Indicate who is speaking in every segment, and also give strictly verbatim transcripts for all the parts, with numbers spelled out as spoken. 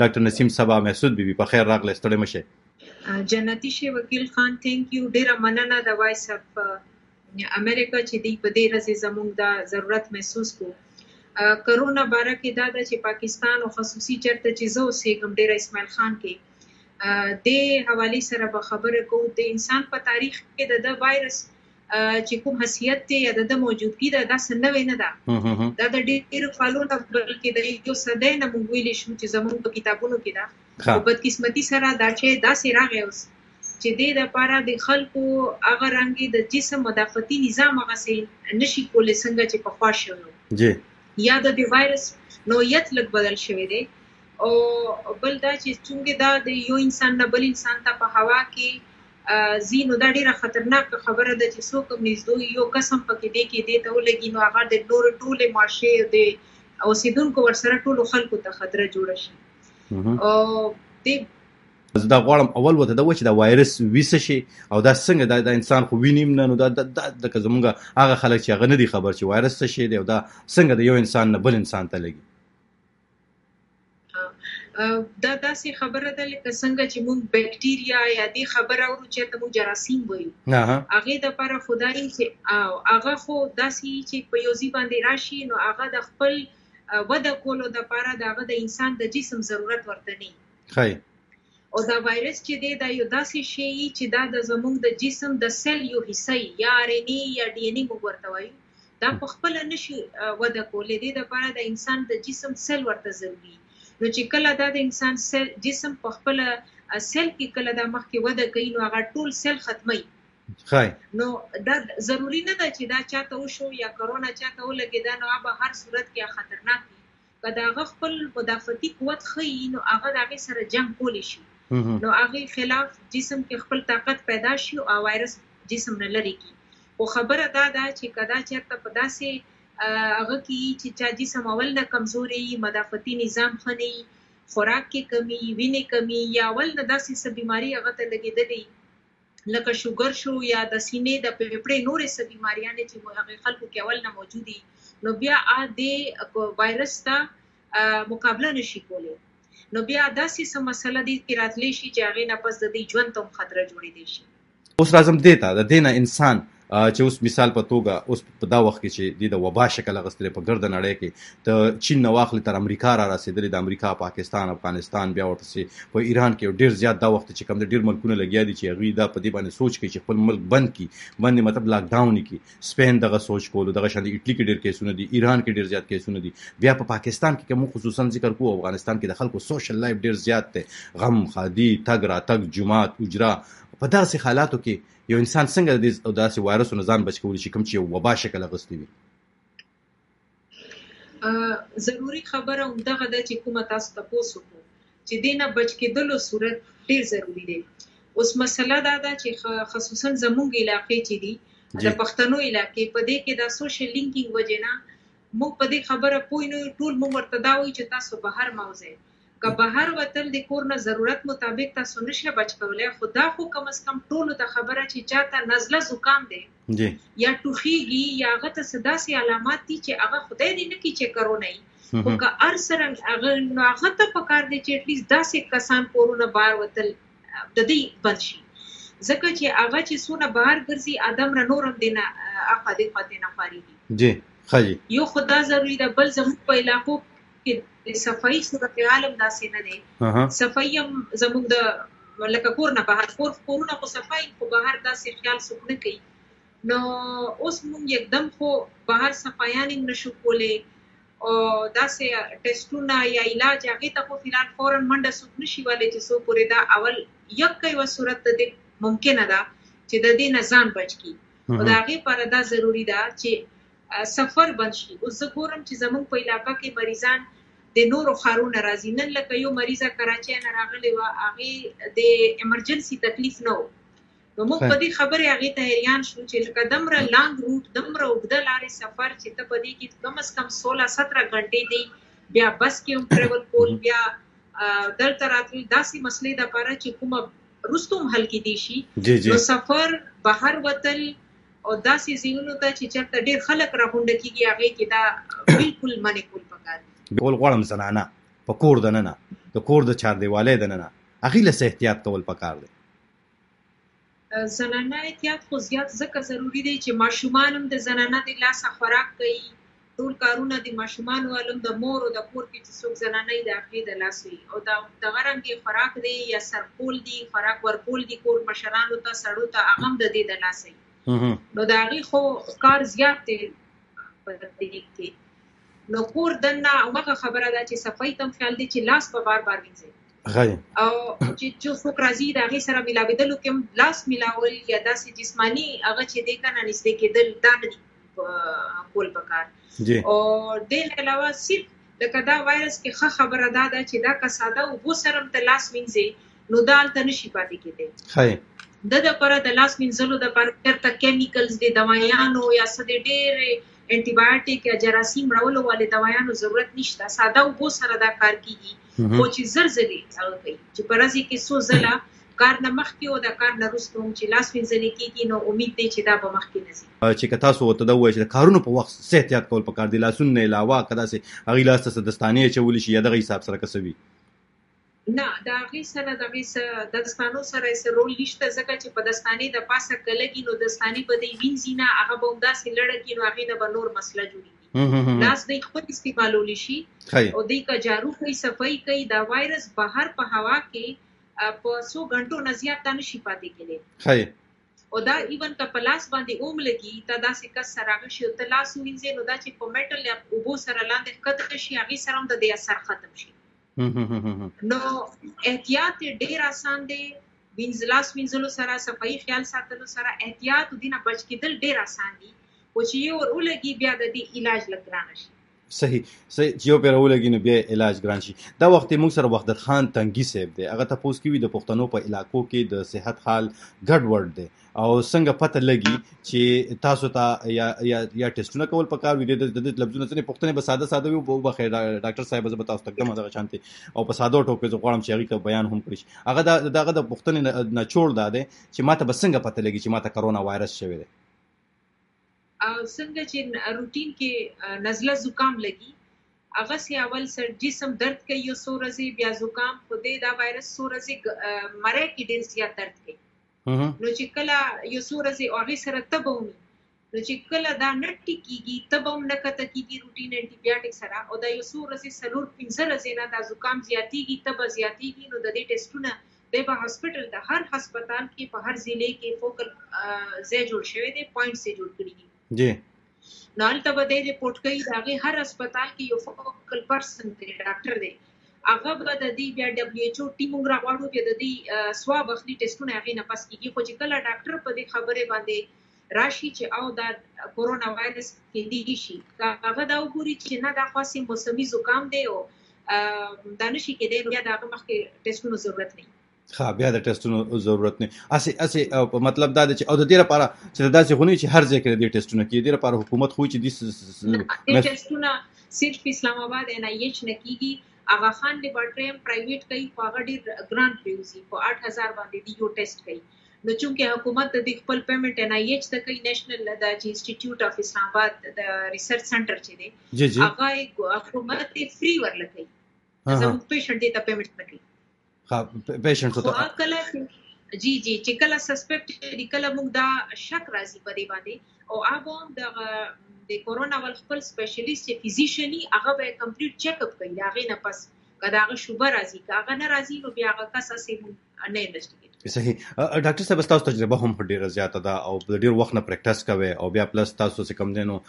Speaker 1: ډاکټر نسیم صبا محسود بیبي په خیر راغله، ستړي مشه.
Speaker 2: جنتی شي وکیل خان ثانک یو، ډیره مننه د وایس اف امریکا چې دی په دې رزي زموږ د ضرورت محسوس کو. کرونا باره کې دا د چې پاکستان او خصوصي چرته چې زو سیګم ډیره اسماعیل خان کې د حواله سره به خبره کو د انسان په تاریخ کې د وایرس چې کوم حیثیت ته یا د موجودګي د داس نه وینه ده دا د ډیرو کالونو بلکې د یو صدې نه مونږ ویل شو چې زموږ په کتابونو کې ده په بدقسمتي سره دا چې داسې راغی اوس چې د لپاره د خلکو هغه رنګي د جسم مدافعتي نظام هغه سي نشي کولای څنګه چې په خوا شو
Speaker 1: جی
Speaker 2: یا د وایرس نوعیت لږ بدل شوی دی او بل دا چې څنګه دا د یو انسان نه بل انسان ته په هوا کې زینو دا ډیره خطرناک خبره ده چې څوک نږدې یو قسم پکې دی کې دی ته ولګي نو هغه د نور ټوله ماشه دی او سیدونکو ورسره ټول خلکو ته خطر جوړ شي. او د
Speaker 1: دا غواړم اول وته دا و چې دا وایرس ویسه شي او دا څنګه دا, دا انسان خو وینیم نه نو دا د زمونږ هغه خلک چې هغه نه دي خبر چې وایرس څه شي دی او دا څنګه د یو انسان نه بل انسان ته لګي.
Speaker 2: دا داسې خبره ده لکه څنګه چې موږ بکټیریا یا دې خبره ورو چې ته موږ جراثیم وایو هغه د لپاره خدای چې هغه خو داسې چې په یوزي باندې راشي نو هغه د خپل وده کولو د لپاره دغه د انسان د جسم ضرورت ورته نه
Speaker 1: خای
Speaker 2: او دا وایرس چې دی دا یو داسې شی چې دا د زموږ د جسم د سیل یو حصہ یا آر ان اے یا ډي ان اے موږ ورته وایو دا په خپل نشي وده کولې دی د لپاره د انسان د جسم سیل ورته ضروري نو چې کله دا د انسان سیل جسم په خپل سیل کې کله دا مخ کې وده کوي نو هغه ټول سیل ختمي
Speaker 1: خای
Speaker 2: نو دا ضروری نه ده چې دا چاته وشو یا کرونا چاته ولګي دا نو به هر صورت کې خطرناک وي کله هغه خپل مدافعتي قوت خي نو هغه دغه سره جنگ کولی شي نو هغه خلاف جسم کې خپل طاقت پیدا شي او وایرس جسم نه لري کی خو خبره دا ده چې کدا چرته په داسې هغه کې چې چا جسم اول نه کمزوري مدافعتي نظام خني خوراک کې کمی وینې کمی یا اول نه داسې څه بيماري هغه ته لګېدلې لکه شوګر شو یا د سینې د پیپړې نورې څه بيماریاں چې هغه خلکو کې اول نه موجودي نو بیا ا دې وایرس ته مقابله نشي کولای نو بیا داسې څه مسله دي چې راتلی شي چې هغه نه پس د دې ژوند ته خطر جوړې دي شي.
Speaker 1: اوس راځم دیتا د دینه انسان چې اوس مثال په توګه اوس په دا وخت کې چې د وبا شکل غستلې په ګرد نړۍ کې ته چین نو واخلې تر امریکا را رسیدلې د امریکا پاکستان افغانستان بیا ورپسې په ایران کې ډیر زیات دا وخت چې کوم د ډیر ملکونه لګیا دي چې هغه دا په دې باندې سوچ کوي چې خپل ملک بند کړي باندې مطلب لاک ډاون کړي. سپین دغه سوچ کولو دغه شان د اټلی کې ډیر کیسونه دي ایران کې ډیر زیات کیسونه دي بیا په پاکستان کې کوم خصوصا ذکر کوو افغانستان کې د خلکو سوشل لایف ډیر زیات دی غم خادي تګ را تګ جمعات اجرا په داسې حالاتو کې یو انسان څنګه د داسې وایرسونو ځان بچ کولی شي کوم چې وبا شکل غوستي وي.
Speaker 2: ضروری خبره همدغه ده چې کومه تاسو تاسو کو چې دینه بچ کېدلو صورت ډیر ضروری دی. اوس مسله دا ده چې خصوصا زموږ علاقې چې دي د پښتنو علاقې په دې کې د سوشل لینکینګ وجنه موږ په دې خبره پوه نه ټول موږ ورته دا وایي چې تاسو بهر موزه که بهر وتل د کور نه ضرورت مطابق تاسو نشه بچ کولای خدا خو کم از کم ټول ته خبره چې چاته نزله زکام دی
Speaker 1: جی
Speaker 2: یا ټوخیږي یا هغه ته صداسي علامات دي چې هغه خدای دې نه کی چې کرونای خو که ار سره هغه نو هغه ته پکار دي چې اټلیست داسې کسان کورونه بهر وتل د دې بند شي ځکه چې هغه چې سونه بهر ګرځي ادم را نورم دینه اقا دې پاتې نه خاريږي
Speaker 1: جی خاجي
Speaker 2: یو خدا ضروري ده بل زموږ په علاقو کې صفائی صورت عالم داسې نه دی صفائی هم زموږ د لکه کور نه بهر کور کورونه خو صفائی خو بهر داسې خیال څوک نه کوي نو اوس موږ یکدم خو بهر صفایان نشو کولای او داسې ټیسټونه یا علاج هغه ته خو فلان فورن منډه څوک نشي والي چې سو پورې دا اول یک کوي صورت ته ممکن ده چې د دې نظام بچ کی او دا هغه پر دا ضروری ده چې سفر بند شي. اوس زه ګورم چې زموږ په علاقه کې مریضان د نورو خارونه راځي نن لکه یو مریضه کراچۍ نه راغلی و هغه د ایمرجنسي تکلیف نه و نو موږ په دې خبرې هغه ته حیران شو چې لکه دمره لانګ روټ دمره اوږده لارې سفر چې ته په دې کې کم از کم سولہ سترہ غنټې دی بیا بس کې هم ټریول کول بیا دلته راتلی داسې مسلې د لپاره چې کومه رستم حل کې دي شي نو سفر بهر وتل او داسې زینونو ته چې چرته ډیر خلک راغونډه کیږي هغه کې دا بالکل منې کول پکار
Speaker 1: بول غواړم زنانه په کور دننه د کور د چاردیوالۍ دننه هغې له څه احتیاط کول پکار دی؟
Speaker 2: زنانه احتیاط خو زیات ځکه ضروري دی چې ماشومان هم د زنانه د لاسه خوراک کوي، ټول کارونه د ماشومانو علم د مور او د کور کې چې څوک زنانه د هغې د لاس وي او دغه رنګې خوراک دی یا سرپول دی، خوراک ورکول دي کور مشرانو ته سړو ته، هغه هم د دې د لاس وي. نو د هغې خو کار زیات دی په دې کې. نو کور دننه همغه خبره ده چې صفایي ته هم خیال دی چې لاس په بار بار وینځئ
Speaker 1: غي
Speaker 2: او چې جو څوک راځي د هغې سره ملاوېدلو کې هم لاس ملاول یا داسې جسماني هغه چې دی که نه نږدې کېدل دا نه دي کول پکار. او دې نه علاوه صرف لکه دا وایرس کې ښه خبره دا ده چې دا که ساده اوبو سره هم ته لاس وینځې نو دا هلته نشي پاتې کېدی.
Speaker 1: ښه
Speaker 2: د دپاره د لاس وینځلو دپاره چېرته کیمیکلز د دوایانو یا څه د ډېرې انټي بایوټیک یا جراثیم راولو والې دوایانو ضرورت نشته، ساده اوبو سره دا کار کېږي. خو چې زر ځلې هغه کوي چې په ورځې کې څو ځله کار نه مخکې او د کار نه وروسته هم چې لاس وینځلې کېږي نو امید دی چې دا به مخکې نه ځي.
Speaker 1: چې که تاسو ورته دا ووایئ چې د کارونو په وخت څه احتیاط کول پکار دي، لاسونو نه علاوه که داسې هغې لاس ته څه دستانې اچولی شي یا دغه حساب سره که څه وي؟
Speaker 2: نه د هغې سره د هغې څه دستانو سره یې څه رول نشته، ځکه چې په دستانې د پاسه که لګي نو دستانې به دی وینځي نه، هغه به همداسې لړه کړي نو هغې نه به نور مسله جوړېږي. لاس دی خپل استعمالولی شي او دی که جارو کوي صفایي کوي، دا وایرس بهر په هوا کې په څو غنټو نه زیات دا نشي پاتې کېدی. او دا ایون که په لاس باندې اوم لګي ته داسې کس سره هغه شي او ته لاس ووینځې نو دا چې په میټل یا اوبو سره لاندې ښکته شي هغې سره هم د دې اثر ختم شي. نو احتیاط ډېر آسان دی، وینځ لاس وینځلو سره صفایي خیال ساتلو سره احتیاط دې نه بچ کېدل ډېر آسان دي، خو چې یو ور ولګي بیا د دې علاج لږ ګرانه شي.
Speaker 1: صحیح صحیح چې یو پرې راولګي نو بیا علاج ګران شي. دا وخت موږ سره وحدت خان تنګي صاحب دی، هغه تپوس کوي د پښتنو په علاقو کې د صحت حال ګډوډ دی او څنګه پته لګي چې تاسو ته یا یا یا ټیسټونه کول پکار وي. د دې لفظونه څنګه پښتنه به ساده ساده وي او بخیر ډاکټر صاحب زه به تاسو ته کوم دغه شانتي او په ساده ټوکې زه غواړم چې هغې ته بیان هم کړي شي. هغه دغه د پښتنې نچوړ دا دی چې ماته به څنګه پته لګي چې ماته کرونا وایرس شوی دی.
Speaker 2: څنګه چې روټین کې نزله زکام لګي هغه سي اول سر جسم درد کوي یو څو ورځې، بیا زکام خو دې دا وایرس څو ورځې مری کې ډېر زیات درد کوي. نو چې کله یو څو ورځې او هغې سره تبه ومي نو چې کله دا نه ټیکېږي تبه هم نه کته کېږي روټین انټي بایوټیک سره او دا یو څو ورځې څلور پنځه ورځې نه دا زکام زیاتېږي تبه زیاتېږي نو د دې ټیسټونه دی به هاسپټل ته هر هسپتال کې په هر ضلع کې فوکل ځای جوړ شوی دی، پوینټس یې جوړ کړي دي.
Speaker 1: جی
Speaker 2: نو هلته به دی رپورټ کوي د هغې هر هسپتال کې یو فوکل پرسن دی ډاکټر دی، هغه به د دې بیا ډبلیو ایچ او ټیم موږ راغواړو بیا د دې سواب اخلي ټیسټونه هغې نه پس کېږي. خو چې کله ډاکټر په دې خبرې باندې راشي چې او دا کورونا وایرس کېدی شي هغه دا وګوري چې نه دا خاصې موسمي زکام دی او دا نشي کېدی نو بیا د هغه مخکې ټیسټونو ضرورت نه وي.
Speaker 1: ښه بیا د ټیسټونو ضرورت نه اسې اسې مطلب دا دی چې او د دې لپاره چې داسې خو نه چې هر ځای کې د دې ټیسټونه کېږي، دې لپاره حکومت خو چې
Speaker 2: دې ټیسټونه صرف اسلام آباد ان آی ایچ نه کېږي، اغا خان لیبارټري هم پرایویټ کوي خو هغه ډېر ګران پریوزي په آټ هزار باندې دی یو ټیسټ کوي. نو چونکې حکومت د دې خپل پیمنټ ان آی ایچ ته کوي، نېشنل د انسټیټیوټ اف اسلام آباد د ریسرچ سنټر چې دی هغه حکومت یې فری ورله کوي، زموږ پیشنټ دې ته پیمنټ نه کوي.
Speaker 1: پیشنټ ته
Speaker 2: کله جی جی چې کله سسپیکټ دی کله موږ دا شک راځي په دې باندې او هغه هم د د کورونا ول خپل سپیشلیست چې فزیشني هغه به کمپلیټ چیک اپ کوي، هغه نه پس کله هغه شوبه راځي که هغه نه راځي نو بیا هغه کس اسې نه انویسټیګیټ. صحیح
Speaker 1: ډاکټر صاحب تاسو تجربه هم ډیره زیاته ده او ډیر وخت نه پریکټس کوي او بیا پلس تاسو څه کم دینو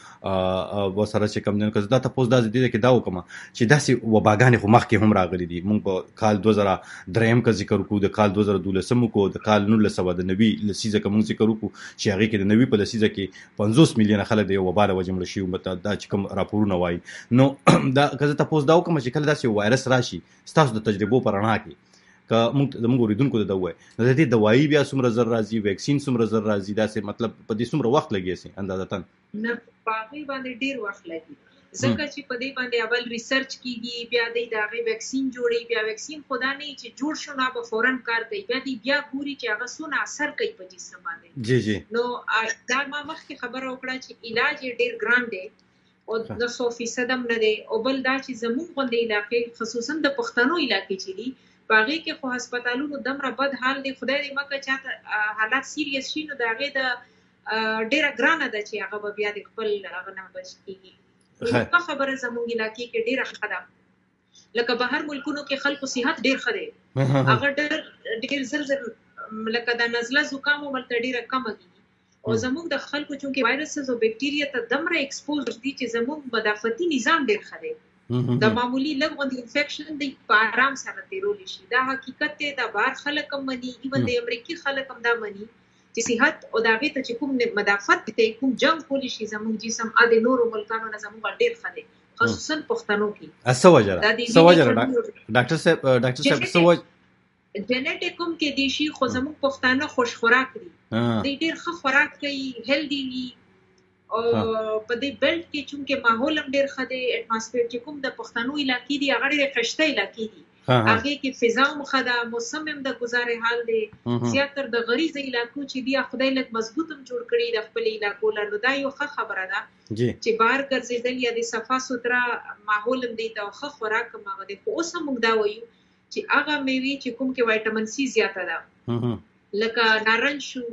Speaker 1: و سره چې کم دینو که دا تاسو د دې کې دا وکم چې داسې وباګانې خو مخکې هم راغلي دي. موږ په کال دوه زره دریم کا ذکر وکړو، د کال دوه زره دولسم کو، د کال نولس سوه د نوي لسیزه کوم ذکر وکړو چې هغه کې د نوي په لسیزه کې پنځوس میلیونه خلک د وبا له وجې مړه شي. مته دا چې کوم راپورونه وایي نو دا که تاسو دا وکم چې کله داسې وایرس راشي تاسو د تجربو پر رڼا کې که موږ د موږ اوریدونکو ته دا وایي نو د دې دوايي بیا څومره زر راځي، ویکسین څومره زر راځي، داسې مطلب په دې څومره وخت لګي سي اندازتن؟
Speaker 2: نه په هغې باندې ډېر وخت لګي ځکه چې په دې باندې اول ریسرچ کیږي، بیا دی د هغې ویکسین جوړوي، بیا ویکسین خو دا نه وي چې جوړ شو نو به فوراً کار کوي، بیا دی بیا ګوري چې هغه څونه اثر کوي په جسم باندې.
Speaker 1: جی جی
Speaker 2: نو دا ما مخکې خبره وکړه چې علاج یې ډېر ګران دی او د سو فیصد هم نه دی. او بل دا چې زموږ غوندې علاقې خصوصا د پښتنو علاقې چې دي په هغې کې خو هسپتالونو دومره بد حال دی، خدای دې مکړه چاته حالات سیریس شي نو د هغې د ډېره ګرانه ده چې هغه به بیا د خپل هغه نه بچ کېږي. ښه خبره زموږ علاقې کې ډېره ښه ده. لکه بهر ملکونو کې خلکو صحت ډېر ښه دی، هغه ډېر ډېر زر زر لکه د نزله زکام هم هلته ډېره کمه کېږي. او زموږ د خلکو چونکې وایرسز او بکټیریا ته دومره ایکسپوز دي چې زموږ مدافعتي نظام ډېر ښه دی. د معمولي لږ غوندې انفیکشن دی په آرام سره تېرولی شي. دا حقیقت دی، دا بهر خلک هم مني، ایون د امریکي خلک هم دا مني چې صحت او د هغې ته چې کوم مدافعت دی، کوم جنګ کولی شي زموږ جسم ا د نورو ملکانو نه زموږ ډېر ښه دی، خصوصا پښتنو کې.
Speaker 1: څه وجه ده څه وجه ده ډاکټر صاحب ډاکټر صاحب څه وجه
Speaker 2: جنیټیک هم کې دی شي، خو زموږ پښتانه خوش خوراک دي، دوی ډېر ښه خوراک کوي، هیلدي وي. او په دې بیلټ کې چونکې ماحول هم ډېر ښه دی، اټماسفیر چې کوم د پښتنو علاقې دي هغه ډېرې ښایسته علاقې دي، هغې کې فضا هم ښه ده، موسم هم د ګزارې حال دی. زیاتر د غریزه علاقو چې دي خدای لږ مضبوط هم جوړ کړي د خپلې علاقو له، نو دا یو ښه خبره ده چې بهر ګرځېدل یا د صفا سوتره ماحول هم دی ته ښه خوراک هم هغه دی. خو اوس هم موږ دا وایو چې هغه میوې چې کوم کې وایټامین سی زیاته ده لکه نارنج شو،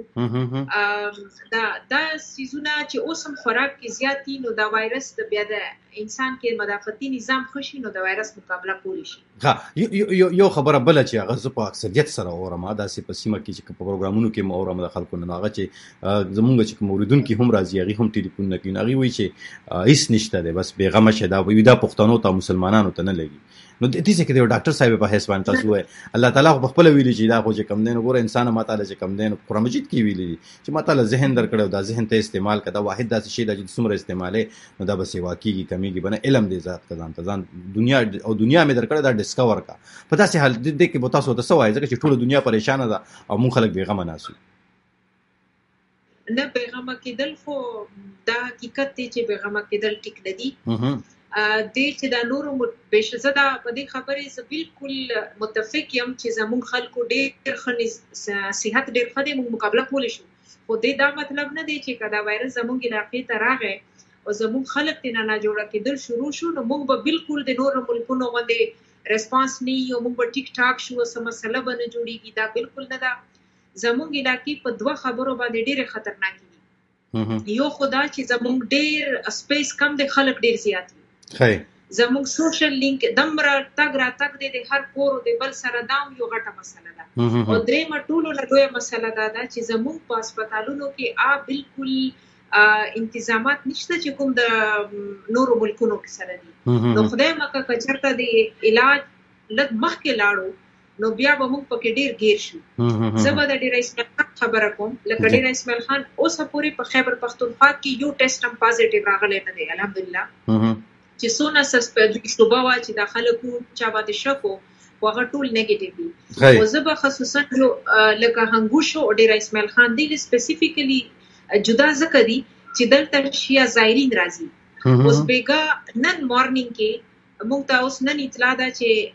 Speaker 2: دا دا سیزونه چې اوس هم خوراک کې زیات دي، نو دا وایرس د بیا د انسان کې مدافعتي نظام ښه شي نو د وایرس مقابله کولی شي.
Speaker 1: ها یو خبره بله چې هغه زه په اکثریت سره اورم، داسې په سیمه کې چې په پروګرامونو کې م اورم د خلکو نه، هغه چې زمونږ چې کوم اورېدونکي هم راځي هغوی هم ټلیفونونه کوي، هغوی وایي چې هېڅ نشته دی، بس بېغمه شه، دا وایي دا پښتنو ته مسلمانانو ته نه لګي. نو دې کې د ډاکټر صاحب په حیث باندې تاسو وایي الله تعالی خو پخپله ویلي چې دا خو چې کوم دی نو ګوره انسان ما تعالی چې کوم دی نو قرآن مجید کې ویلي دي چې ما تعالی ذهن درکړی او دا ذهن ته استعمال کړه، دا واحد داسې شی ده چې څومره استعمالې نو دا به سیوا کېږي کمیږي به نه. علم دې ذات که ځان ته ځان دنیا او دنیا مې درکړی دا ډسکور کا په داسې حال دې کې به تاسو ته څه وایي ځکه چې ټوله دنیا پریشانه ده او مونږ خلک بېغمه ناست یو.
Speaker 2: نه بېغمه کېدل خو دا حقیقت دی چې بېغمه کېدل ټیک نه دي. دی چې دا نورو بېشه زه دا په دې خبرې زه بالکل متفق یم چې زموږ خلکو ډېر ښه صحت ډېر ښه دی، موږ مقابله کولی شو. خو دې دا مطلب نه دی چې که دا وایرس زموږ علاقې ته راغی او زموږ خلک ترې نه ناجوړه کېدل شروع شو نو موږ به بالکل د نورو ملکونو غوندې ریسپانس نه وي او موږ به ټیک ټاک شو او څه مسله به نه جوړېږي. دا بالکل نه ده. زموږ علاقې په دوه خبرو باندې ډېرې خطرناکې دي. یو خو دا چې زموږ ډېر سپیس کم دی، خلک ډېر زیات دي. زموږ سوشل لینک دمره تګ را تګ دی د هر کور د بل سره، دا هم یو غټه مسله ده. او درېیمه ټولو نه لویه مسله دا ده چې زموږ په هسپتالونو کې آ بالکل انتظامات نشته چې کوم د نورو ملکونو کې سره دي. نو خدای مکړه که چېرته د علاج لږ مخکې لاړو نو بیا به موږ پکې ډېر ګیر شو. زه به د ډېره اسماعیل خان خبره کوم، لکه ډېره اسماعیل خان اوسه پورې په خیبر پښتونخوا کې یو ټیسټ هم پازیټیو راغلی نه دی الحمدلله. چې څونه سسپیکټ شوبه وه چې دا خلکو چا باندې شک و خو هغه ټول نیګیټیو دي. خو زه به خصوصا یو لکه هنګوش او ډېره اسماعیل خان دی سپیسیفیکلي جدا ځکه دي چې دلته شیعه زایرین راځي. اوس بیګا نن مارنینګ کې موږ ته اوس نن اطلاع ده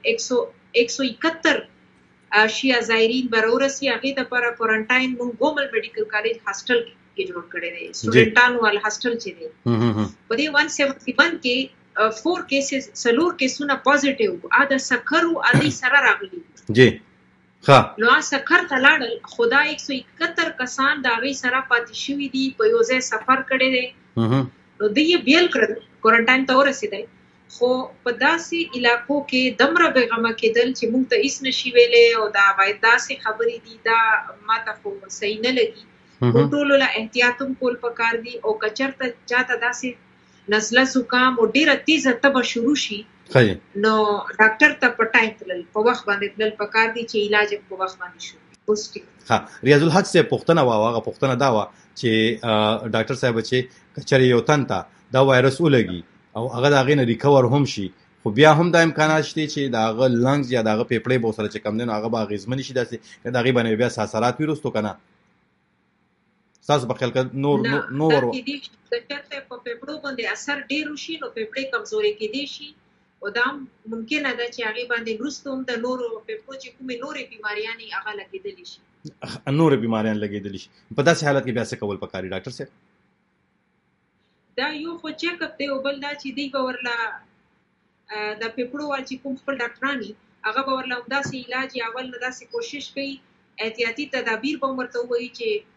Speaker 2: چې ایک سو اکہتر شیعه زایرین به راورسي، هغې دپاره کوارنټاین موږ ګومل میډیکل کالج هاسټل کې جوړ کړی دی، سټوډنټانو والا هاسټل چې دی. په دې ون سیونټي ون کې فور کیسز څلور کیسونه پازیټیو وو، ا د سکرو ا دې سره راغلي
Speaker 1: جی ها
Speaker 2: نو ا سکر ته لاړل. خدا ایک سو اکہتر کسان د هغې سره پاتې شوي دي، په یو ځای سفر کړی دی. نو دوی یې بیل کړل، کوارنټاین ته ورسېدی. خو په داسې علاقو کې دمره بېغمه کېدل چې موږ ته هېڅ نشي ویلی او دا باید داسې خبرې دي، دا ما ته خو صحیح نه لګي. خو ټولو له احتیاط هم کول پکار دي. او که چېرته چاته داسې نزله زکام او ډېره تیزه تبه شروع شي نو ډاکټر ته په ټایم تلل په وخت باندې تلل پکار دي چې علاج په وخت باندې شروع.
Speaker 1: ها ریاض الحق صاحب پوښتنه وه، هغه پوښتنه دا وه چې ډاکټر صاحب چې که چېرې یو تن ته دا وایرس ولګي او هغه د هغې نه ریکور هم شي خو بیا هم دا امکانات شته چې د هغه لنګز یا د هغه پیپړۍ به ورسره چې کوم دی نو هغه به اغېزمنې شي، داسې د هغې باندې بیا اثرات وي وروستو که نه؟ ستاسو په خیال کې نور نور
Speaker 2: دا کېدی شي که چېرته په پیپړو باندې اثر ډېر وشي نو پیپړۍ کمزورې کېدی شي او دا هم ممکنه ده چې هغې باندې وروسته هم د نورو پیپړو چې کومې نورې بیماریانې هغه لګېدلی شي،
Speaker 1: نورې بیماریان لګېدلی شي. په داسې حالت کې بیا څه کول پکار دي ډاکټر صاحب؟
Speaker 2: دا یو خو چیک اپ دی او بل دا چې دی به ورله د پیپړو وال چې کوم خپل ډاکټرانی هغه به ورله همداسې علاج یا اول نه داسې کوشش کوي احتیاطي تدابیر به ورته ووایي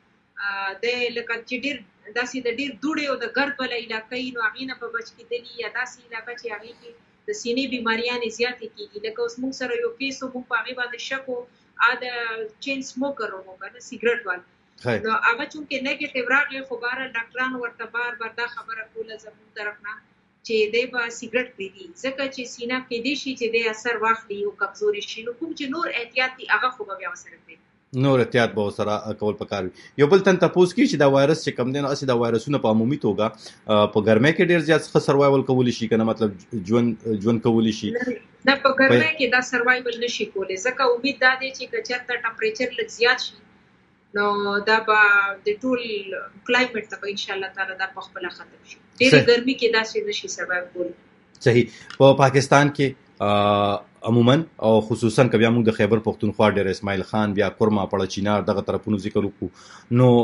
Speaker 2: چې د لکه چې ډېر داسې د ډېر دوړې او د ګرد والا علاقه نو هغې نه په بچ کېدلي یا داسې علاقه چې هغې کې د سینې بیماریانې زیاتې کېږي لکه اوس موږ سره یو کیس و موږ په هغې باندې شک و ا د چین سموکر و که نه سیګرټ وال نو هغه چونکې نیګیټیو راغی خو بهرحال ډاکټرانو ورته بار بار دا خبره کوله زموږ طرف نه چې دی به سیګرټ پرېږدي ځکه چې سینه کېدی شي چې دی اثر واخلي او کمزوري شي نو کوم چې نور احتیاط دي هغه خو به بیا ورسره کوي
Speaker 1: نور احتیاط به ورسره کول پکار وي یو بل تن تپوس کړي چې دا وایرس چې کوم دی نو هسې دا وایرسونه په عمومي توګه په ګرمۍ کې ډېر زیات ښه سروایول کولی شي که نه مطلب ژوند ژوند کولی شي
Speaker 2: نه په ګرمۍ کې دا سروایول نه شي کولی ځکه امید دا دی چې که چېرته ټمپریچر لږ زیات شي نو دا به د ټول کلایمټ ته به انشاءالله تعالی دا په خپله ختم شي ډېرې ګرمي کې داسې نه شي سروایو کولی
Speaker 1: صحیح په پاکستان کې عموما او خصوصا که بیا موږ د خیبر پښتونخوا ډېر اسماعیل خان بیا کورما پړه چینار دغه طرفونو ذکر وکړو نو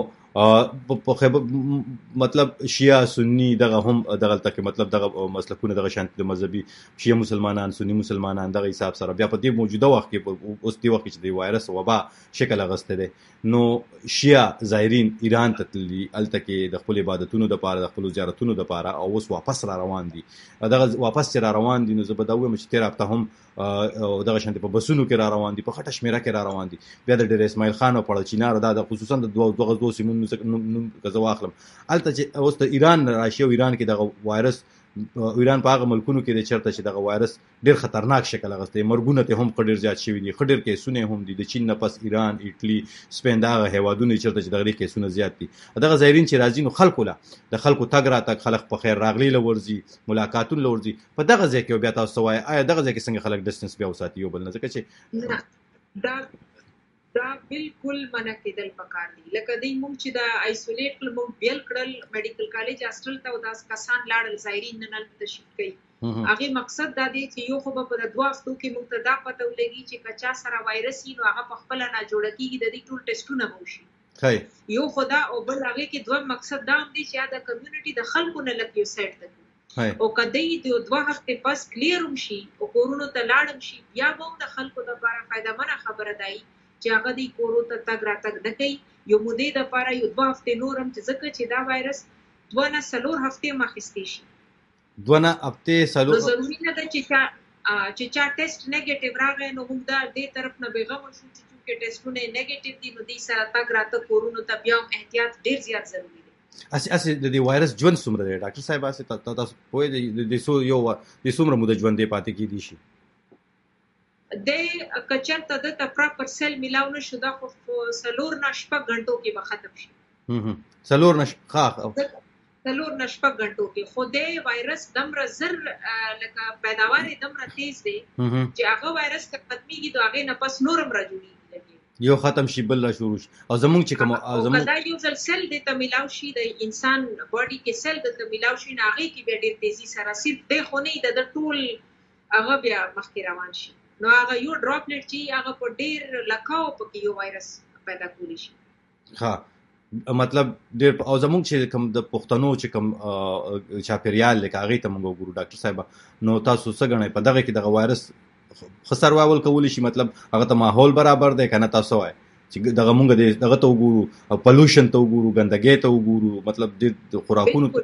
Speaker 1: په خیبر مطلب شیعه سنی دغه هم دغه تک مطلب دغه مسلکونه دغه شانت د مذهبي شیعه مسلمانان سنی مسلمانان دغه حساب سره بیا په دې موجوده وخت کې اوس دی وخت چې د وایرس وبا شکل اغسته ده نو شیعه زایرین ایران ته تللی الته کې د خپل عبادتونو د پاره د خپل زیارتونو د پاره او اوس واپس را روان دي دغه واپس را روان دي نو زه به دا وایم چې تیر هفته هم دغه شانت په بسونو کې را روان دي په خټه شمیره کې را روان دي بیا د ډېر اسماعیل خان او پړه چینار دا د خصوصا د دوه دوه دوه سیمونو نوم که زه واخلم هلته چې اوس د ایران راشي او ایران کې دغه وایرس ایران په هغه ملکونو کې دی چېرته چې دغه وایرس ډېر خطرناک شکل اخیستی مرګونه ته هم ښه ډېر زیات شوي دي ښه ډېر کیسونه هم دي د چین نه پس ایران ایټلي سپین دا هغه هیوادونه چېرته چې دغه کیسونه زیات دي دغه زایرین چې راځي نو خلکو له د خلکو تګ راتګ خلک په خیر راغلی له ورځي ملاقاتونه له ورځي په دغه ځای کې بیا تاسو وایئ آیا دغه ځای کې څنګه خلک ډسټنس بیا وساتي یو بل نه ځکه چې
Speaker 2: دا دا بالکل منع کېدل پکار دي لکه دی موږ چې دا آیسولیټ کړل موږ بیل کړل میډیکل کالج هاسټل ته او داس کسان لاړل زایرین نه نل تشریف کوي هغه مقصد دا دی چې یو خو په دوه هفتو کې موږ ته دا پته ولګي چې کچا سره وایرس نو هغه په خپل نه جوړ کیږي د دې ټول ټیسټونه موشي خی یو خدا او بل هغه کې دوه مقصد دا دی چې دا کمیونټي د خلکو نه لګي سیټ ده او کدی د دوه هفته پس کلیر شي او کورونو ته لاړم شي بیا به د خلکو د لپاره فائدہ منه خبره دی چې هغه دی کورو ته تګ راتګ نه کوي یو مودې دپاره یو دوه هفتې نور هم چې ځکه چې دا وایرس دوه نه څلور هفتې هم اخیستی شي
Speaker 1: دوه نه هفتې څلور
Speaker 2: نو ضروري نه ده چې چا چې چا ټیسټ نیګیټیو راغی نو موږ دا دې طرف نه بېغمه شو چې چونکې ټیسټونه نیګیټیو دي نو دوی سره تګ راتګ کورونو ته بیا هم احتیاط ډېر زیات ضروري دی
Speaker 1: اسې اسې د دې وایرس ژوند څومره دی ډاکټر صاحب اسې تاسو پوهېږئ د څو یو د څومره موده ژوند دی پاتې کېدی شي
Speaker 2: د کچرته د ته پراپر سیل ملاو نشو دا خو څلور نه شپږ غنټو کې به ختم شي
Speaker 1: څلور نه ښه
Speaker 2: څلور نه شپږ غنټو کې خو د وایرس دمره زر لکه پیداوار یې دمره تیز دی چې هغه وایرس که ختمیږي نو هغې نه پس نور هم راجوړېږي
Speaker 1: یو ختم شي بل را شروع شي او زمونږ چې کوم
Speaker 2: زمونږ دا یو ځل سیل د ته ملاو شي د انسان باډي کې سیل د ته ملاو شي نو هغې کې بیا ډېر تیزي سره صرف دی خو نه د ټول هغه بیا مخکې روان شي نو هغه یو ډراپلیټ چې هغه په ډېر لکاو پکې یو وایرس پیدا کولی شي
Speaker 1: ها مطلب ډېر او زموږ چې کوم د پښتنو چې کوم چاپېریال لکه هغې ته موږ وګورو ډاکټر صاحبه نو تاسو څه ګڼئ په دغه کې دغه وایرس ښه سروایول کولی شي مطلب هغه ته ماحول برابر دی که نه تاسو وایئ چې دغه موږ دغه ته وګورو پلوشن ته وګورو ګندګۍ ته وګورو مطلب ډېر خوراکونو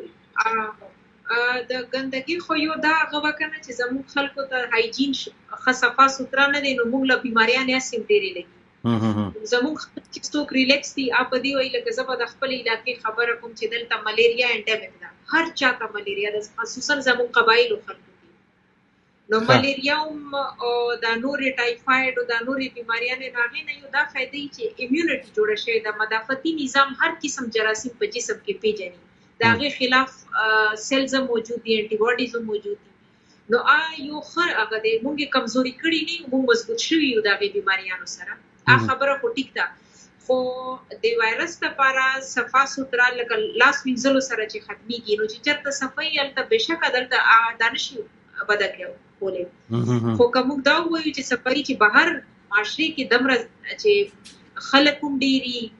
Speaker 2: د ګندګي خو یو دا هغه وکنه چې زموږ خلکو ته هایجین ښه صفا سوتره نه دی نو موږ له بیماریانې هسې هم ډېرې لګي زموږ چې څوک ریلیکس دي آپ دې وایي لکه زه به د خپل علاقې خبره کوم چې دلته ملیریا انډیمک ده هر چا ته ملیریا ده خصوصا زموږ قبایلو خلکو کې نو ملیریا هم او دا نورې ټایفاید او دا نورې بیماریانې نو هغې نه یو دا فایدې چې امیونټي جوړه شوې ده مدافعتي نظام هر قسم جراثیم په جسم کې پیژني د هغې خلاف سیلز هم موجود دي انټي باډیز هم موجود دي نو آ یو ښه هغه دی موږ یې کمزوري کړي نه یو موږ مضبوط شوي یو د هغې بیماریانو سره آ خبره خو ټیک ده خو د وایرس دپاره صفا سوتره لکه لاس وینځلو سره چې ختمیږي نو چې چېرته صفایي هلته بېشکه دلته دا نشي بده کولی خو که موږ دا ووایو چې صفایي چې بهر معاشرې کې دومره چې خلک هم ډېري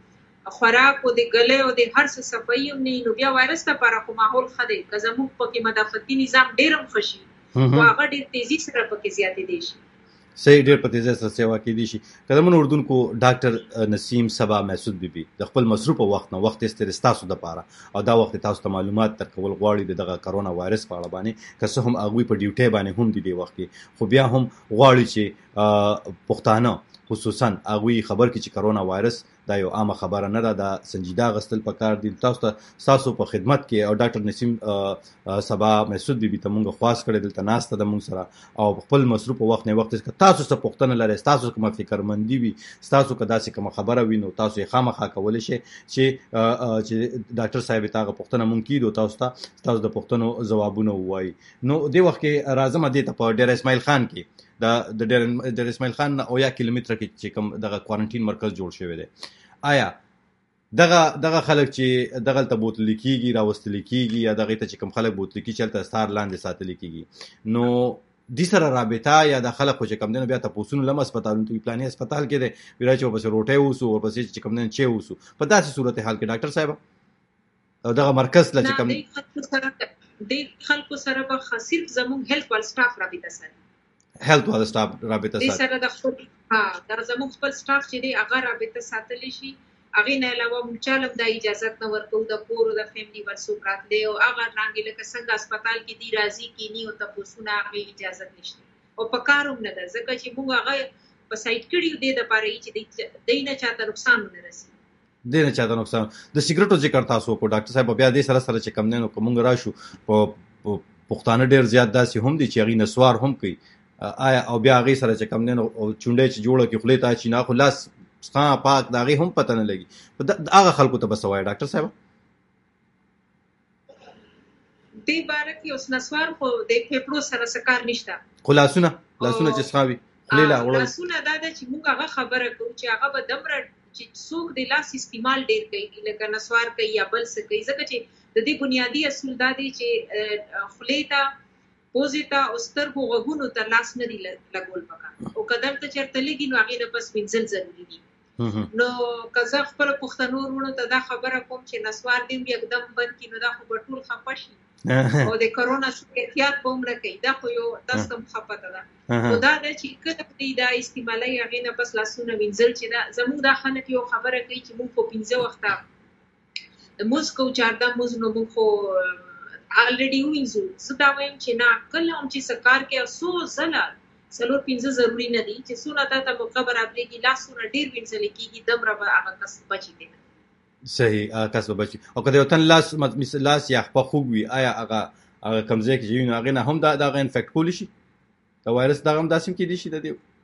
Speaker 2: خوراک او د ګلې او د هر څه صفایي هم نه نو بیا وایرس لپاره خو ماحول ښه دی که زموږ پکې مدافعتي نظام ډېر هم ښه شي خو هغه ډېر تیزي سره پکې زیاتېدی شي.
Speaker 1: صحیح، ډېر په تیزۍ سره سیوا کېدی شي. که زموږ اردوونکو ډاکټر نسیم صبا محسود بیبي د خپل مصروفه وخت نه وخت ایستلی ستاسو دپاره او دا وخت تاسو ته معلومات درکول غواړي د دغه کرونا وایرس په اړه باندې، که څه هم هغوی په ډیوټۍ باندې هم دي دې وخت کې، خو بیا هم غواړي چې پښتانه خصوصا هغوی خبر کړي چې کرونا وایرس دا یو عامه خبره نه ده، دا سنجیده اخیستل پکار دي. تاسو ته ستاسو په خدمت کې او ډاکټر نسیم صبا محسود بیبي ته مونږ خواست کړی دلته ناسته ده مونږ سره او خپل مصروفه وخت نه وخت که تاسو څه پوښتنه لرئ، ستاسو کومه فکرمندي وي، ستاسو که داسې کومه خبره وي نو تاسو یې خامخا کولی شئ چې چې ډاکټر صاحب ته هغه پوښتنه مونږ کیدو تاسو ته ستاسو د پوښتنو ځوابونه ووایي. نو دې وخت کې راځم دې ته په ډیر اسماعیل خان کې د ډیر اسماعیل خان نه اویا کیلومتره کې چې کوم دغه کوارنټین مرکز جوړ شوی دی، آیا دغه دغه خلک چې دغه ته بوتل کیږي راوستل کیږي یا دغه ته چې کوم خلک بوتل کی چلته ستار لاندې ساتل کیږي نو د سره رابطه یا د خلکو چې کوم دنه بیا تاسو نو لم هسپتالونو ته پلاني هسپتال کې دی ویرا چې په روټي وسو او پسې چې کوم دنه چې وسو په داسې صورت حال کې ډاکټر صاحب او دغه مرکز لا چې کوم
Speaker 2: د خلکو سره به خاصیت زموږ هیلث ول سټاف رابطه سره
Speaker 1: هیلث ول سټاف رابطه
Speaker 2: سره سره د خپل ها د زموږ خپل سټاف چې دی هغه رابطه ساتل شي. هغه نه علاوه موږ چالم د اجازه نه ورکو د پورو د فیملی ورسو راتلې او هغه رانګې لکه څنګه هسپتال کې دی راځي کې نی او تاسو نه هغه اجازه نشته او په کاروم نه ده ځکه چې موږ هغه په سایت کړیو دی د پاره چې دی نه چاته نقصان نه رسي
Speaker 1: دی نه چاته نقصان. د سیګریټو ذکر تاسو کو ډاکټر صاحب بیا دې سره سره چې کم نه نو کوم راشو په پښتانه ډیر زیات داسې هم دي چې هغه نسوار هم کوي، آیا او بیا هغه سره چې کم نه نو چونډې چې جوړه کې خلې ته چې نه خلاص څنګه پاک داغي هم پته نه لګي په هغه خلکو ته بسوای ډاکټر صاحب
Speaker 2: دې باره کې اوس نسوار خو د پیپړو سره سکار نشته،
Speaker 1: خلاصونه لاسونه چې ښاوي خلیلا وړو
Speaker 2: لاسونه دا د چې موږ هغه خبره کوو چې هغه به دمره چې څوک د لاس استعمال ډیر کوي لکه نسوار کوي یا بل څه کوي، ځکه چې د دې بنیادی اصول دا دی چې خلیتا پوزیتا او سترګو غوګونو ته لاس نه دی لګول پکار او کدر ته چرته لګي نو هغه د پس منځل ضروری دي. نو کزه خپل پښتنو ورونو ته دا خبره کوم چې نسوار دې یکدم بند کړي نو دا خو ټول خپه شي او د کرونا څخه احتیاط کوم نه کوي، دا خو یو تاسو هم خپه ده. نو دا د چې کله دې دا استعمالي هغه نه پس لاسونه وینځل چې دا زموږ د خلک یو خبره کوي چې موږ په پنځه وخته موږ کو چاردا موږ نو موږ خو الریډي وینځو زه دا وایم چې نه کله هم چې سکار کې سو زله څلور پنځه ضروری نه دي چې سونه تا ته مقبر ابليږي لاسونه ډیر وینځل کېږي دمره به هغه کس بچي دي.
Speaker 1: صحیح کس به بچي او کله وتن لاس مثلا لاس یا په خوږوي آیا هغه هغه کمزې کې یو هغه نه هم دا د انفیکټ کولی شي دا وایرس دا هم داسیم کې دي شي د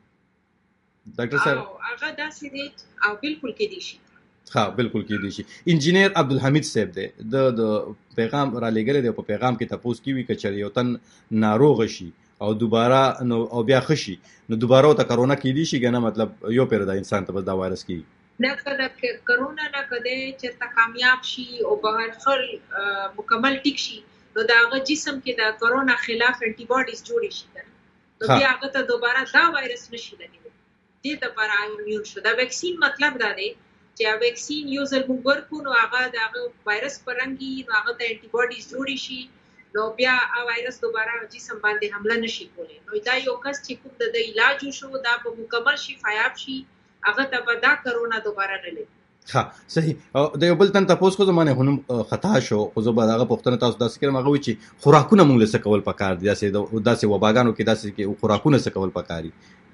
Speaker 1: دې ډاکټر صاحب
Speaker 2: هغه داسې دي او بالکل کې دي شي.
Speaker 1: ها بالکل کې دي شي. انجینیر عبدالحمید صاحب دی د د پیغام را لګل دی په پیغام کې تاسو کې وی کچری یو تن ناروغ شي او دوباره نو او بیا خشي نو دوباره ته کرونا کې دي شي کنه مطلب یو پیر دا انسان ته بس دا وایرس کې
Speaker 2: نه کده کرونا نه کده چې تا کامیاب شي او بهر خل مکمل ټیک شي نو دا هغه جسم کې دا کرونا خلاف انټي باډیز جوړ شي نو بیا هغه ته دوباره دا وایرس نشي لګي دې ته پر ایمیون شو. دا ویکسین مطلب دا دی چې ویکسین یو ځل موږ ورکو نو هغه دا وایرس پرنګي نو هغه ته انټي باډیز جوړ شي نو بیا وایرس دوباره جسم باندې حمله نشي کولی. نو دا یو کس چې کوم د علاج شو دا په مکمل شفایاب شي هغه ته به دا کرونا دوباره نه لګي.
Speaker 1: ها صحیح. او د یو بل تن تاسو خو زمانه هنوم خطا شو خو زه به هغه پوښتنه تاسو داسې کړم هغه چې خوراکونه موږ له څه کول پکار دي داسې داسې وباګانو کې داسې کې خوراکونه څه کول پکاري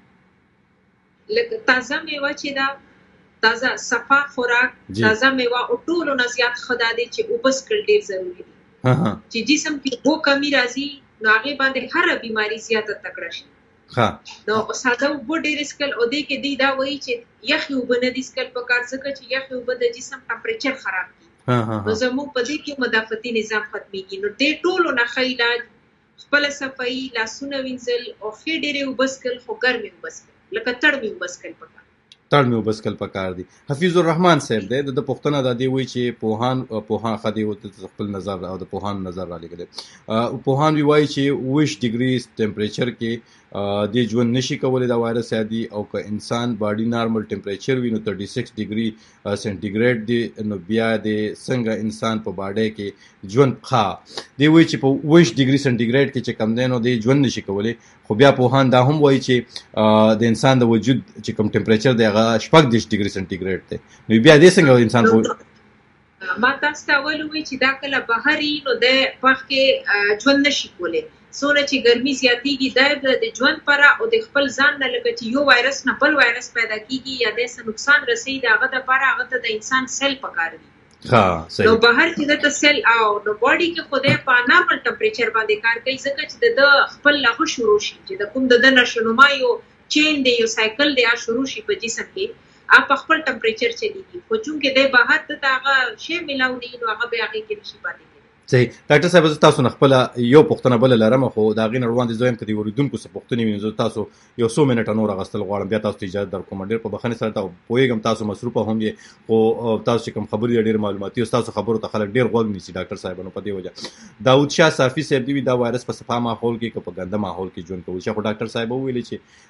Speaker 2: لکه تازه میوه چې دا تازه صفا خوراک تازه میوه او ټولو نه زیات خدا دي چې اوبس کول ډیر ضروری دي چې جسم کې وو کمی راځي نو هغه باندې هر بیماری زیاته تکړه شي.
Speaker 1: ها
Speaker 2: نو ساده وو ډیر اسکل او دې کې دی دا وایي چې یخي وبنه دي اسکل په کار څخه چې یخي وبد د جسم ټمپریچر خراب کی نو زموږ په دې کې مدافعتي نظام ختميږي. نو دې ټولو نه خیلاج خپل صفائی لاسونه وینځل او خې ډېرې وبسکل خو ګرمي وبسکل لکه تړمي وبسکل پکار
Speaker 1: تړمي وبسکل پکار دي. حفیظ الرحمن صاحب دی د پښتنه د دی وی چې پوهان پوهان خدي او خپل نظر او د پوهان نظر را لګل پوهان وی وای چې ویش ډیګري ټمپریچر کې د ژوند نشي کولای دا وایرس یادي او که انسان باډي نارمل ټمپریچر وي نو thirty six ډیګري سنټیګریډ دی نو بیا د څنګه انسان په باډي کې ژوند ښه دی وایي چې په اووه ډیګري سنټیګریډ کې چې کم دی نو د ژوند نشي کولای خو بیا پوهان دا هم وایي چې د انسان د وجود چې کوم ټمپریچر دی هغه شپږ دېرش ډیګري سنټیګریډ دی نو بیا دې څنګه انسان
Speaker 2: په ما تاسو ته ویل وی چې دا کله بهري نو د پخ کې ژوند نشي کولای سونه چې ګرمي زیاتیږي د ژوند پر او د خپل ځان نه لکه چې یو وایرس نه بل وایرس پیدا کیږي یا د څه نقصان رسي دا هغه د پر هغه د انسان سیل پکار دي
Speaker 1: ها صحیح
Speaker 2: نو بهر چې د سیل او نو باډي کې خوده په نارمل ټمپریچر باندې کار کوي ځکه چې د خپل لغه شروع شي چې د کوم د نشونما یو چین دی یو سایکل دی شروع شي په جسم کې اپ خپل ټمپریچر چلیږي خو چونکه د بهر ته هغه شی ملاو نه نو هغه به هغه کې نشي پاتې
Speaker 1: صحیح ډاکټر صاحب تاسو نه خپل یو پوښتنه بل لرم خو دا غین روان دي زویم کدي وریدونکو څه پوښتنه وینځو تاسو یو څو منټه نور غستل غواړم بیا تاسو اجازه درکوم ډیر په بخنه سره تاسو پوهیږم تاسو مصروفه هم یې خو تاسو کوم خبري ډیر معلوماتي تاسو خبرو ته خلک ډیر غوږ نیسي ډاکټر صاحب نو په دې وجه داود شاه صافي صاحب دی دا وایرس په صفه ماحول کې په ګنده ماحول کې ژوند کوي خو ډاکټر صاحب ویلي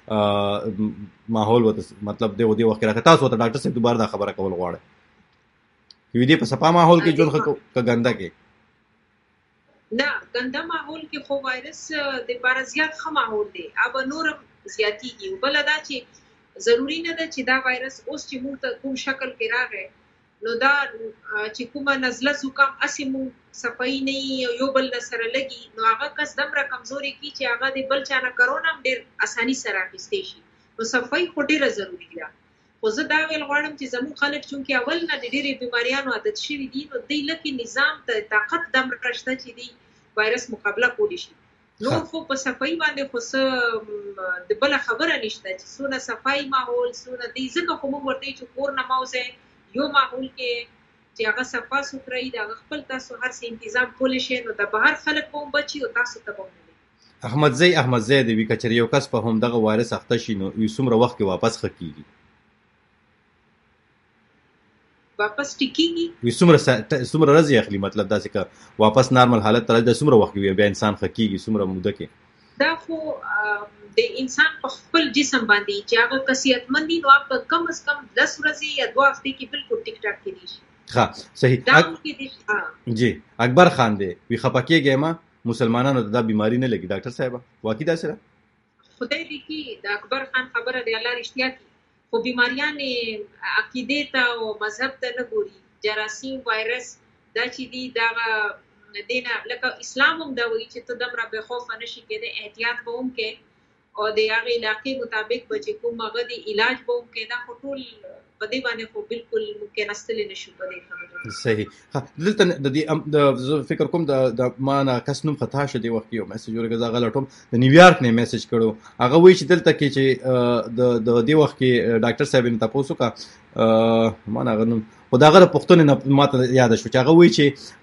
Speaker 1: چې ماحول وته مطلب دی ودی وخت راځي تاسو ته ډاکټر صاحب دوباره دا خبره کول غواړي یو دی په صفه ماحول کې ژوند کوي که ګنده کې
Speaker 2: نه ګنده ماحول کې خو وایرس د بار زیات ښه ماحول دی اب نورم زیاتیږي بل دا چې ضروری نه ده چې دا وایرس اوس چې موږ ته کوم شکل کې راغی نو دا چې کومه نزله زکام اسی موږ صفای نه یو بل سره لګي نو هغه کس دمره کمزوري کی چې هغه د بل چانه کرونا ډیر اساني سره اخیستې شي نو صفای خو ډیره ضروری ده خو زه دا ویل غواړم چې زموږ خلک چونکې اول نه د ډېرې بیماریانو عادت شوي دي نو دوی لکه نظام ته طاقت دمره شته چې دی وایرس مقابله کولی شي نو خو په صفایي باندې خو څه د بله خبره نشته چې څونه صفایي ماحول څونه دی ځکه خو موږ ورته چې کور نه موځئ یو ماحول کې چې هغه صفا سوتره وي د هغه خپل تاسو هر څه تنظیم کولی شئ نو د بهر خلک به هم بچي او تاسو ته به هم
Speaker 1: احمدزی احمدزی د وی کچری یو کس په هم دغه وایرس اخته شي نو یو څومره وخت کې واپس ښه کیږي
Speaker 2: واپس ټیکيږي
Speaker 1: وي څومره څومره ورځې اخلي مطلب دا چې که واپس نارمل حالت ته راځي څومره وخت وي بیا انسان ښه کیږي څومره موده کې
Speaker 2: دا خو د انسان په خپل جسم باندې چې هغه کثیتمند دي نو په کم از کم دس ورځې یا دوه هفتې کې بالکل ټیک ټاک کېږي شي
Speaker 1: ها صحیح جی اکبر خان دی وی خپکیږي ما مسلمانانو ته دا بیماری نه لګي ډاکټر صاحب واقعي دا سره
Speaker 2: خدای دې کې د اکبر خان خبره دی الله رښتیا کوي خو بیماریان عقیده ته او مذهب ته نه ګوري جراثیم وایرس دا چې دی دا دینه لکه اسلام هم دا وایي چې ته دمره به خوف نشي کېدای احتیاط به هم کې او د هغه علاقې مطابق به چې کوم هغه دی علاج به هم کې دا خو ټول په دې باندې خو بالکل ممکن استل نشو په دې خبره
Speaker 1: صحیح ها دلته د دې د فکر کوم د معنا کس نوم خطا شه دی وخت یو میسج ورګه غلطوم د نیویارک نه میسج کړو هغه وایي چې دلته کې چې د د دې وخت کې ډاکټر صاحب نه تاسو کا معنا غنم او دا غره پښتون نه ماته یاد شو چې هغه وایي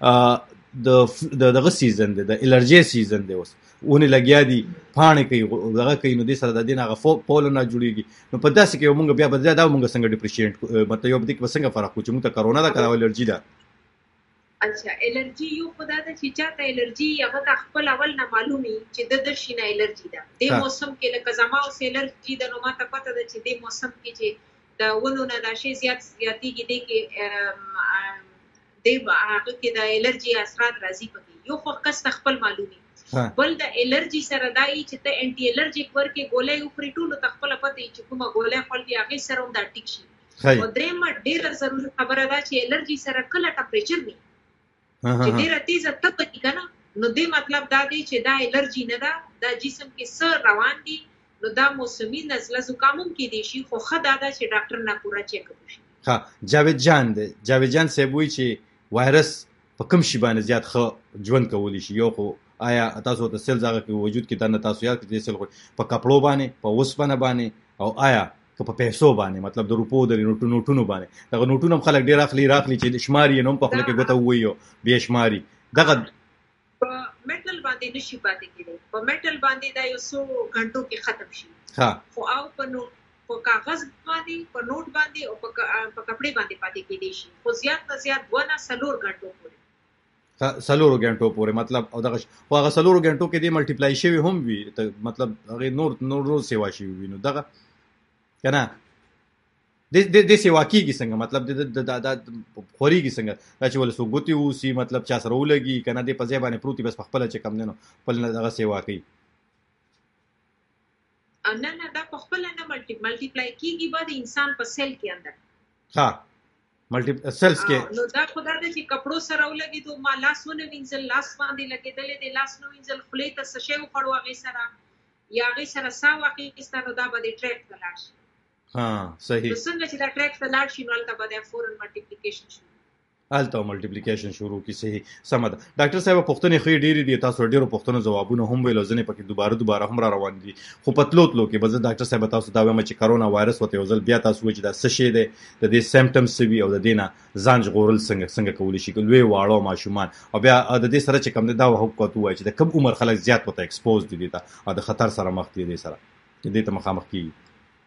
Speaker 1: چې د دغه سیزن دی د الرجی سیزن دی اوس ونه لګیا دي پانه کوي دغه کوي نو د سره د دین هغه پول نه جوړیږي نو په داسې کې مونږ بیا بد دا مونږ څنګه ډیپریشنټ مطلب یو بده کې څنګه فرق کوي چې مونږ ته کرونا دا کراو الرجی ده
Speaker 2: اچھا الرجی یو خدا ته چې چاته الرجی هغه د خپل اول نه معلومي چې د د شینه الرجی ده د موسم کې لکه زما او الرجی د نو ماته پته ده چې د موسم کې چې د ونو نه د شی زیات زیاتیږي د کې د هغه کې د الرجی اثرات راځي پکې یو خو کس خپل معلومي بل د الرجی سره دای چې ته انټي الرجیک ورکه ګولې او پریټول تخپل پته چې کومه ګولې خپل دی هغه سره هم دا ټیک شي او درېم ډېر ضروري خبره ده چې الرجی سره کله ټمپریچر وي چې ډېر تیزه تپتی کنه نو دې مطلب دا دی چې دا الرجی نه ده دا جسم کې سر روان دي نو دا موسمي نزله زکام هم کې دي شي خو خدا دا چې ډاکټر نه پورا چیک وکړي
Speaker 1: ها جاوید جان دی جاوید جان سه وایي چې وایرس په کوم شی باندې زیات ښه ژوند کولی شي یو خو آیا تاسو ته سیل ځای کې وجود کې دنه تاسو یاد کې سیل په کپړو باندې په وسپنه باندې او آیا که په پیسو باندې مطلب د روپو د نوټو نوټونو باندې دغه نوټونو خلک ډیر اخلي راخلي چې شماري نوم په خپل کې ګوته وایو به شماري دغه
Speaker 2: په میټل باندې نشي پاتې کېږي په میټل باندې دا یو څو غنټو کې ختم شي
Speaker 1: ها
Speaker 2: خو او په نو په کاغذ باندې په نوٹ باندې او په کپړې باندې پاتې کېږي شي خو زیات نه زیات ونه سلور غنټو پورې
Speaker 1: سلورو غنټو پورې مطلب او دغه خو هغه سلورو غنټو کې دی ملټیپلای شوی هم وي مطلب هغه نور نور نور سیوا شي وي نو دغه کنه د د د سیوا کیږي څنګه مطلب د د د خوريږي څنګه دا چې ول سو ګوتی وسی مطلب چا سره ولګي کنه د په ځای باندې پروتي بس خپل چې کم نه نو خپل دغه سیوا کوي
Speaker 2: نه نه دا په خپل نه ملټی ملټیپلای کیږي بعد انسان په سیل کې اندر
Speaker 1: ها ملټی سیلز کې
Speaker 2: نو دا خدای دې چې کپړو سره ولګي ته ما لاس ونه وینځل لاس باندې لګېدلې دې لاس نو وینځل خلې ته څه شی وخړو هغه سره یا هغه سره سا واقعي ستاسو دا به ټریک تلاش
Speaker 1: ها صحیح
Speaker 2: څنګه چې دا ټریک تلاش شي نو البته به فورن ملټیپلیکیشن شي
Speaker 1: الته ملټیپلیکیشن شروع کی صحیح سمد ډاکټر صاحب پښتنې خې ډېری دي تاسو ډېرو پښتنو جوابونه هم ویل ځنه پکې دوباره دوباره هم را روان دي خو پتلوت لو کې بز ډاکټر صاحب تاسو دا وایم چې کرونا وایرس وته یو ځل بیا تاسو چې دا څه شي دی د دې سیمپټمز سوي او د دینه ځان ژغورل څنګه څنګه کولی شي لوی واړو ماشومان او بیا د دې سره چې کوم دا حکومت وایي چې د کم عمر خلک زیات وته ایکسپوز دي دي او د خطر سره مخ دي دي سره دې ته مخامخ کیږي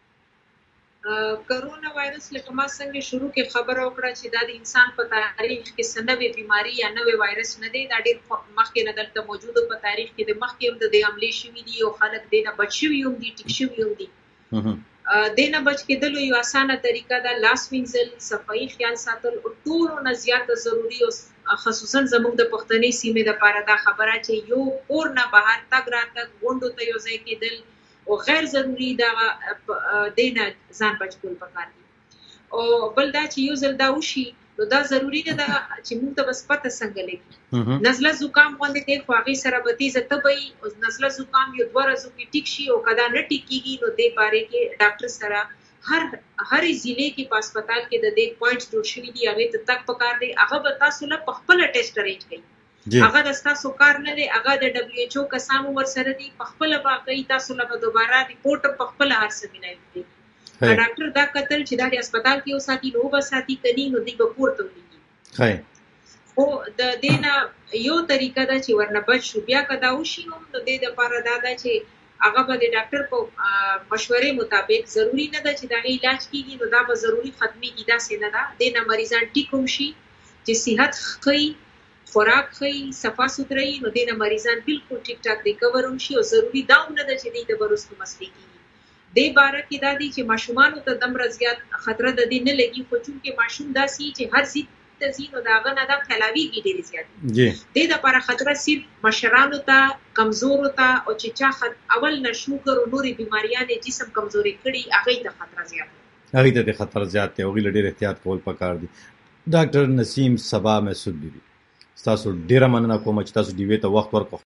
Speaker 2: کرونا وایرس لکه ما څنګه شروع کې خبره وکړه چې دا د انسان په تاریخ کې سنوي بیماری یا نوې وایرس نه دی دا ډېر مخکې نه دلته موجوده په تاریخ کې د مخکې هم د دې عملي شوي دي او خلک دې نه بچ شوي هم دي ټیک شوي هم دي دې نه بچ کېدلو یو اسانه طریقه ده لاس وینځل صفایي خیال ساتل او ټولو نه زیاته ضروري او خصوصا زموږ د پښتني سیمې دپاره دا خبره چې یو کور نه بهر تګ راتګ غونډو ته یو ځای کېدل او غیر ضروری دا دینه ځان بچ کول پکار دي او بل دا چې یو ځل دا وشي نو دا ضروری ده چې موږ ته بس پته څنګه لګي نزله زکام باندې دی خو هغه سره به تیزه تبي او نزله زکام یو دوه ورځې کې ټیک شي او کدا نه ټیکيږي نو دې باره کې ډاکټر سره هر هر ضلع کې په هسپتال کې د دې پوینټس جوړ شوي دي هغه ته تک پکار دی هغه به تاسو له خپل ټیسټ ارینج کوي هغه د تاسو کار نه دی هغه د دبليو ایچ او کسانو ور سره دی په خپل واقعي تاسو له دوباره ریپورت په خپل هر څه ویني دي ډاکټر دا کتل چې دا د هسپتال کې اوساتي نو به ساتي کني نو دی په پورته ولګي
Speaker 1: هاي
Speaker 2: او د دینه یو طریقه دا چې ورنه بچ شو بیا کدا وشي نو د دې لپاره دا دا چې هغه به د ډاکټر په مشورې مطابق ضروری نه ده چې دا علاج کیږي نو دا به ضروری ختمي کیدا سینه دا دینه مریضان ټیکوم شي چې صحت خي خوراک خي صفا سوتري نو دینه مریضان بالکل ټیک ټاک ریکور هم شي او ضروری دا نه ده چې دې د برستو مسلې کیږي د بار کې دا دي چې ماشومان ته دم رضیات خطر د دې نه لګي خو چې ماشوم داسي چې هر څه تزین او داغه نه دا پھیلاویږي ډېر زیات
Speaker 1: جی
Speaker 2: د دې لپاره خطر صرف مشرانو ته کمزور ته او چې چا خط اول نشوګر او نوري بیماریاں جسم کمزوري کړي هغه ته خطر زیات
Speaker 1: هغه ته خطر زیات دی او ډېر احتیاط کول پکار دي ډاکټر نسیم صبا مسعود دي تاسو ډیره مننه کوم چې تاسو دی وی ته وخت ورکړ